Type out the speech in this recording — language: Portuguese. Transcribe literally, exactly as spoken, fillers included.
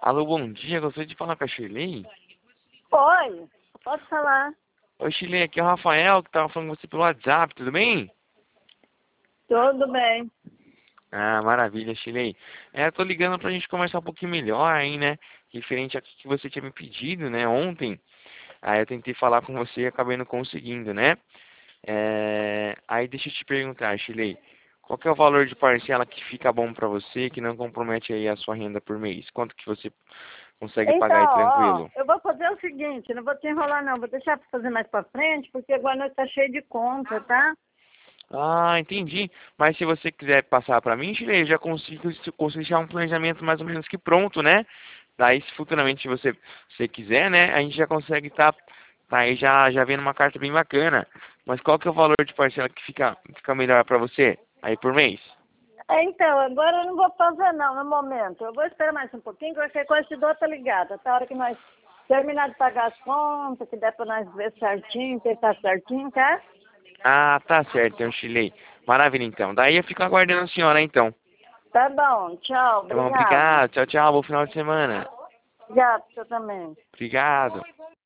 Alô, bom dia. Gostaria de falar com a Shirley. Oi, pode falar. Oi, Shirley. Aqui é o Rafael, que tava falando com você pelo WhatsApp. Tudo bem? Tudo bem. Ah, maravilha, Shirley. É, eu tô ligando pra gente conversar um pouquinho melhor aí, né? Referente a que você tinha me pedido, né, ontem. Aí eu tentei falar com você e acabei não conseguindo, né? É... Aí deixa eu te perguntar, Shirley. Qual que é o valor de parcela que fica bom pra você, que não compromete aí a sua renda por mês? Quanto que você consegue pagar aí Então, ó, tranquilo? eu vou fazer o seguinte, não vou te enrolar não, vou deixar para fazer mais para frente, porque agora nós tá cheio de conta, tá? Ah, entendi. Mas se você quiser passar para mim, Shirley, eu já consigo, consigo deixar um planejamento mais ou menos que pronto, né? Daí, se futuramente você, você quiser, né, a gente já consegue estar tá, tá aí já, já vendo uma carta bem bacana. Mas qual que é o valor de parcela que fica, fica melhor para você aí por mês? É, Então, agora eu não vou fazer não, no momento. Eu vou esperar mais um pouquinho, qualquer coisa te dou outra ligada. Até a hora que nós terminar de pagar as contas, que der para nós ver certinho, que tá certinho, tá? Ah, tá certo, então, Shirley. Maravilha, então. Daí eu fico aguardando a senhora, então. Tá bom, tchau, Tá bom, obrigado. obrigado. Tchau, tchau. Bom final de semana. Obrigado, você também. Obrigado.